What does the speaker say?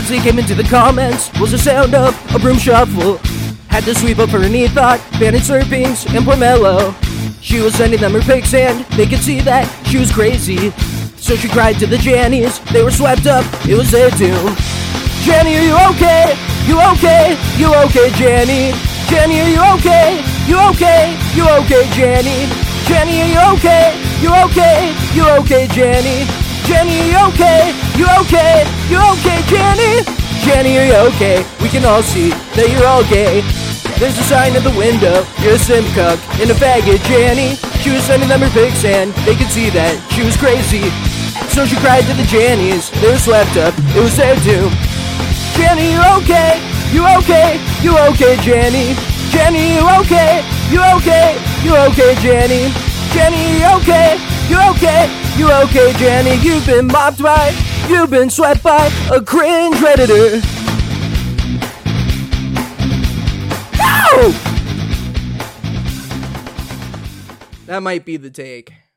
Lindsay came into the comments, was the sound of a broom shuffle. Had to sweep up her knee thought, banning slurpings and Pomelo. She was sending them her pics and they could see that she was crazy. So she cried to the Jannies, they were swept up, it was their doom. Janny, are you okay? You okay? You okay, Janny? Janny, are you okay? You okay? You okay, Janny? Janny, are you okay? You okay? You okay, Janny? Janny, are you okay? You okay? You okay, Janny? Janny, are you okay? We can all see that you're all gay. There's a sign at the window, you're a simp cuck and a faggot, Janny. She was sending them her pics and they could see that she was crazy. So she cried to the Jannies, they were swept up, it was their doom. Janny, you okay? You okay? You okay, Janny? Janny, you okay? You okay? You okay, Janny? Janny, you okay? You okay? You okay, Janny? You've been mobbed by, you've been swept by a cringe redditor. No! That might be the take.